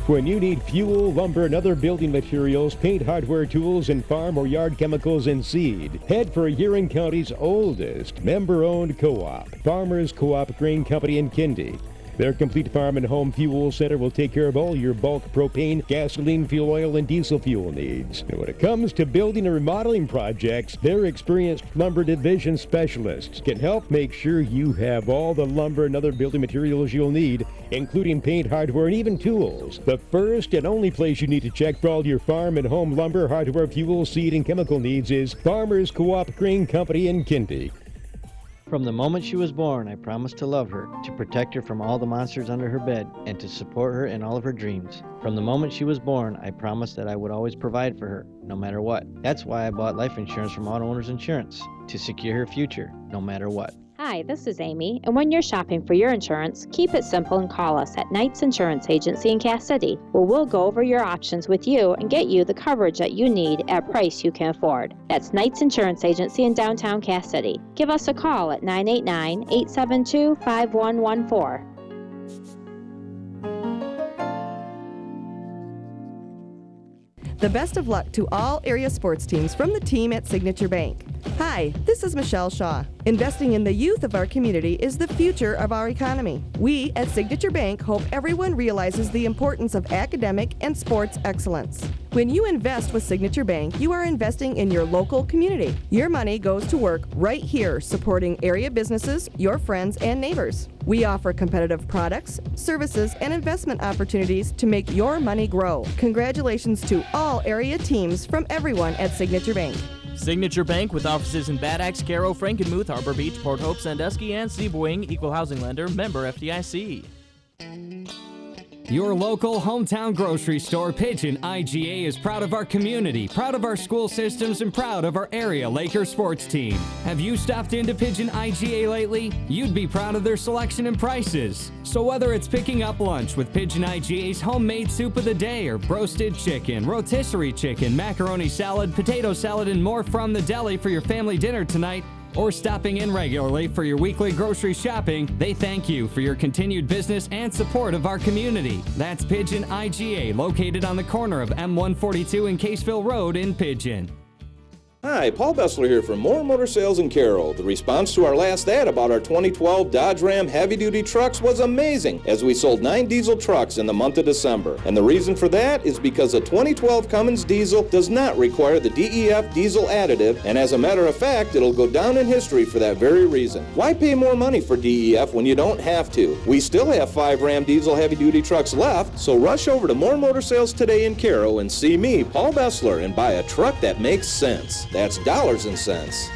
When you need fuel, lumber, and other building materials, paint, hardware, tools, and farm or yard chemicals and seed, head for Huron County's oldest member-owned co-op, Farmers Co-op Grain Company in Kindy. Their complete farm and home fuel center will take care of all your bulk propane, gasoline, fuel oil, and diesel fuel needs. And when it comes to building and remodeling projects, their experienced lumber division specialists can help make sure you have all the lumber and other building materials you'll need, including paint, hardware, and even tools. The first and only place you need to check for all your farm and home lumber, hardware, fuel, seed, and chemical needs is Farmers Co-op Grain Company in Kindy. From the moment she was born, I promised to love her, to protect her from all the monsters under her bed, and to support her in all of her dreams. From the moment she was born, I promised that I would always provide for her, no matter what. That's why I bought life insurance from Auto Owners Insurance, to secure her future, no matter what. Hi, this is Amy, and when you're shopping for your insurance, keep it simple and call us at Knight's Insurance Agency in Cass City, where we'll go over your options with you and get you the coverage that you need at a price you can afford. That's Knight's Insurance Agency in downtown Cass City. Give us a call at 989-872-5114. The best of luck to all area sports teams from the team at Signature Bank. Hi, this is Michelle Shaw. Investing in the youth of our community is the future of our economy. We at Signature Bank hope everyone realizes the importance of academic and sports excellence. When you invest with Signature Bank, you are investing in your local community. Your money goes to work right here supporting area businesses, your friends, and neighbors. We offer competitive products, services, and investment opportunities to make your money grow. Congratulations to all area teams from everyone at Signature Bank. Signature Bank, with offices in Bad Axe, Caro, Frankenmuth, Harbor Beach, Port Hope, Sandusky, and Seaboing, Equal Housing Lender, member FDIC. Your local hometown grocery store, Pigeon IGA, is proud of our community, proud of our school systems, and proud of our area Lakers sports team. Have you stopped into Pigeon IGA lately? You'd be proud of their selection and prices. So whether it's picking up lunch with Pigeon IGA's homemade soup of the day, or roasted chicken, rotisserie chicken, macaroni salad, potato salad, and more from the deli for your family dinner tonight, or stopping in regularly for your weekly grocery shopping, they thank you for your continued business and support of our community. That's Pigeon IGA, located on the corner of M142 and Caseville Road in Pigeon. Hi, Paul Bessler here from Moore Motor Sales in Carroll. The response to our last ad about our 2012 Dodge Ram heavy-duty trucks was amazing, as we sold 9 diesel trucks in the month of December. And the reason for that is because a 2012 Cummins diesel does not require the DEF diesel additive, and as a matter of fact, it'll go down in history for that very reason. Why pay more money for DEF when you don't have to? We still have 5 Ram diesel heavy-duty trucks left, so rush over to Moore Motor Sales today in Carroll and see me, Paul Bessler, and buy a truck that makes sense. That's dollars and cents.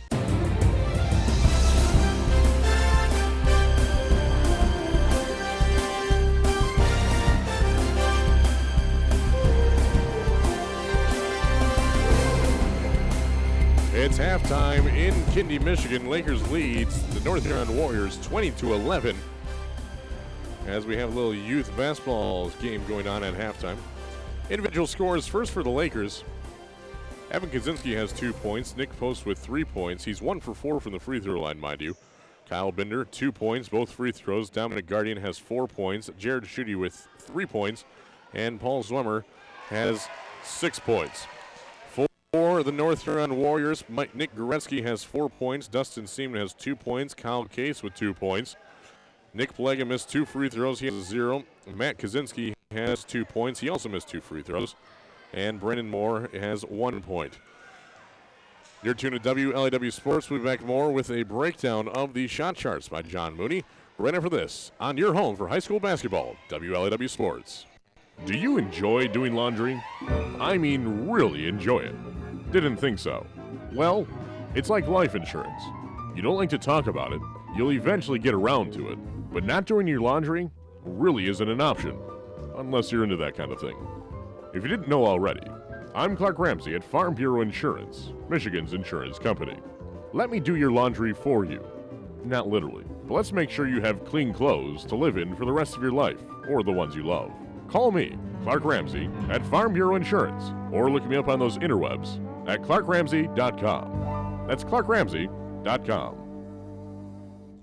It's halftime in Kindy, Michigan. Lakers leads the North Huron Warriors 20-11. As we have a little youth basketball game going on at halftime. Individual scores first for the Lakers. Evan Kaczynski has 2 points. Nick Post with 3 points. He's 1 for 4 from the free throw line, mind you. Kyle Binder, 2 points, both free throws. Dominic Guardian has 4 points. Jared Schutte with 3 points. And Paul Zwemmer has 6 points. For the North Huron Warriors, Nick Goretzky has 4 points. Dustin Seaman has 2 points. Kyle Case with 2 points. Nick Plega missed 2 free throws. He has 0. Matt Kaczynski has 2 points. He also missed 2 free throws. And Brendan Moore has 1 point. You're tuned to WLAW Sports. We'll be back more with a breakdown of the shot charts by John Mooney right after this on your home for high school basketball, WLAW Sports. Do you enjoy doing laundry? I mean, really enjoy it. Didn't think so. Well, it's like life insurance. You don't like to talk about it, you'll eventually get around to it. But not doing your laundry really isn't an option, unless you're into that kind of thing. If you didn't know already, I'm Clark Ramsey at Farm Bureau Insurance, Michigan's insurance company. Let me do your laundry for you. Not literally, but let's make sure you have clean clothes to live in for the rest of your life, or the ones you love. Call me, Clark Ramsey, at Farm Bureau Insurance, or look me up on those interwebs at clarkramsey.com. That's clarkramsey.com.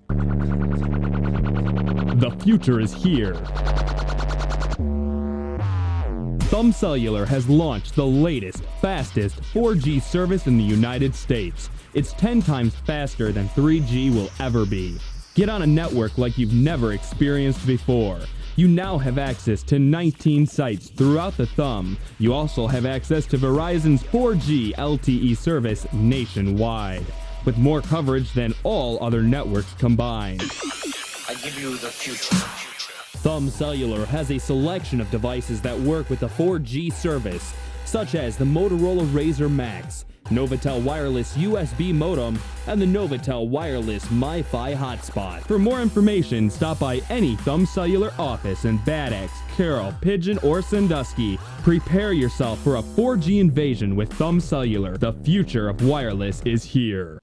The future is here. Thumb Cellular has launched the latest, fastest 4G service in the United States. It's 10 times faster than 3G will ever be. Get on a network like you've never experienced before. You now have access to 19 sites throughout the thumb. You also have access to Verizon's 4G LTE service nationwide, with more coverage than all other networks combined. I give you the future. Thumb Cellular has a selection of devices that work with the 4G service, such as the Motorola Razr Max, Novatel Wireless USB modem, and the Novatel Wireless MiFi hotspot. For more information, stop by any Thumb Cellular office in Bad Axe, Carroll, Pigeon, or Sandusky. Prepare yourself for a 4G invasion with Thumb Cellular. The future of wireless is here.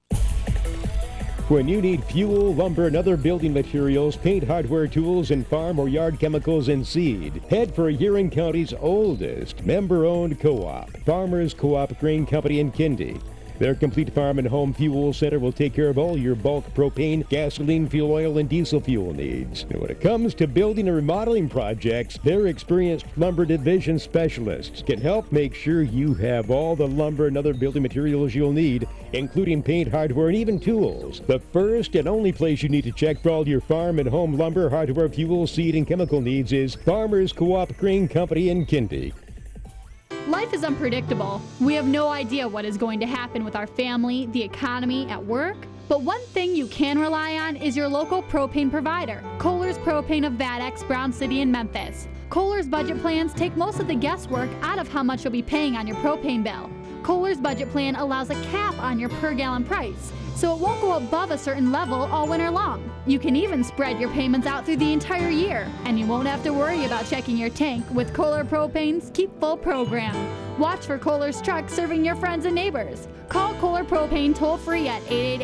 When you need fuel, lumber, and other building materials, paint, hardware, tools, and farm or yard chemicals and seed, head for Huron County's oldest member-owned co-op, Farmers Co-op Grain Company in Kindy. Their complete farm and home fuel center will take care of all your bulk propane, gasoline, fuel oil, and diesel fuel needs. And when it comes to building and remodeling projects, their experienced lumber division specialists can help make sure you have all the lumber and other building materials you'll need, including paint, hardware, and even tools. The first and only place you need to check for all your farm and home lumber, hardware, fuel, seed, and chemical needs is Farmers Co-op Grain Company in Kindy. Life is unpredictable. We have no idea what is going to happen with our family, the economy, at work. But one thing you can rely on is your local propane provider, Kohler's Propane of Bad Axe, Brown City, and Memphis. Kohler's budget plans take most of the guesswork out of how much you'll be paying on your propane bill. Kohler's budget plan allows a cap on your per gallon price, so it won't go above a certain level all winter long. You can even spread your payments out through the entire year, and you won't have to worry about checking your tank with Kohler Propane's Keep Full program. Watch for Kohler's trucks serving your friends and neighbors. Call Kohler Propane toll-free at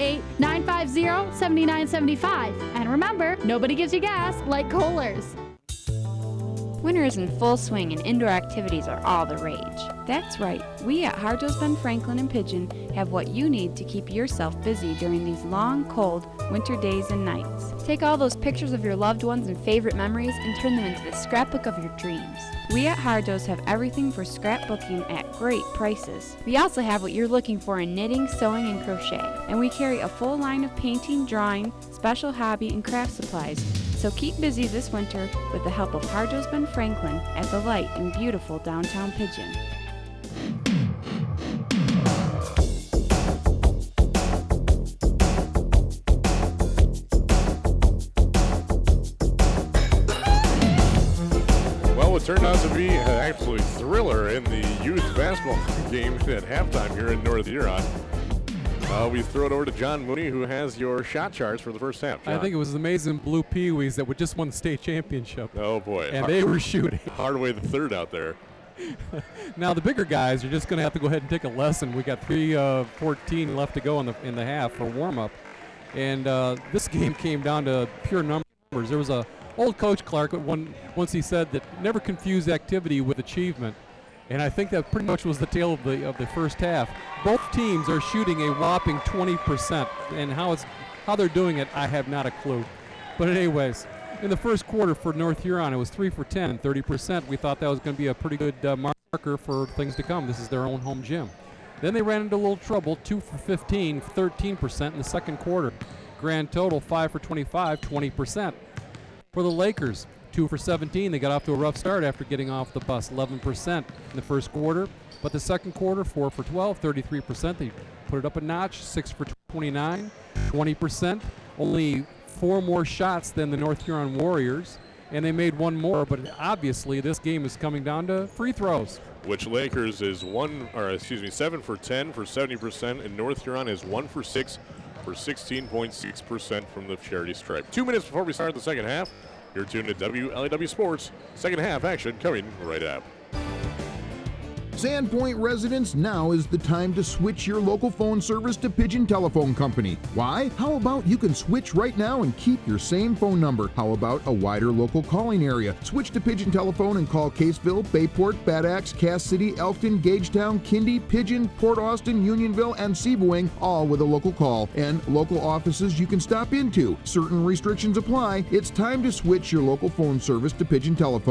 888-950-7975. And remember, nobody gives you gas like Kohler's. Winter is in full swing and indoor activities are all the rage. That's right, we at Harjo's Ben Franklin and Pigeon have what you need to keep yourself busy during these long, cold winter days and nights. Take all those pictures of your loved ones and favorite memories and turn them into the scrapbook of your dreams. We at Harjo's have everything for scrapbooking at great prices. We also have what you're looking for in knitting, sewing, and crochet. And we carry a full line of painting, drawing, special hobby, and craft supplies. So keep busy this winter with the help of Harjo's Ben Franklin at the light in beautiful downtown Pigeon. Well, it turned out to be an absolute thriller in the youth basketball game at halftime here in North Huron. We throw it over to John Mooney, who has your shot charts for the first half. John. I think it was amazing Blue Pee-wees that just won the state championship. Oh, boy. And they were shooting. Hardaway the third out there. Now, the bigger guys are just going to have to go ahead and take a lesson. We got 3:14 left to go in the half for warm-up. And this game came down to pure numbers. There was a old Coach Clark once he said that never confuse activity with achievement. And I think that pretty much was the tale of the first half. Both teams are shooting a whopping 20%, and how they're doing it, I have not a clue. But anyways, in the first quarter for North Huron, it was 3 for 10, 30%. We thought that was going to be a pretty good marker for things to come. This is their own home gym. Then they ran into a little trouble, 2 for 15, 13% in the second quarter. Grand total, 5 for 25, 20%. For the Lakers, 2 for 17. They got off to a rough start after getting off the bus, 11% in the first quarter. But the second quarter, 4 for 12, 33%. They put it up a notch, 6 for 29, 20%. Only 4 more shots than the North Huron Warriors, and they made 1 more. But obviously, this game is coming down to free throws. Which Lakers is 7 for 10 for 70%, and North Huron is 1 for 6 for 16.6% from the charity stripe. 2 minutes before we start the second half. You're tuned to WLAW Sports. Second half action coming right up. Sandpoint residents, now is the time to switch your local phone service to Pigeon Telephone Company. Why? How about you can switch right now and keep your same phone number? How about a wider local calling area? Switch to Pigeon Telephone and call Caseville, Bayport, Bad Axe, Cass City, Elkton, Gagetown, Kindy, Pigeon, Port Austin, Unionville, and Seaboing, all with a local call. And local offices you can stop into. Certain restrictions apply. It's time to switch your local phone service to Pigeon Telephone.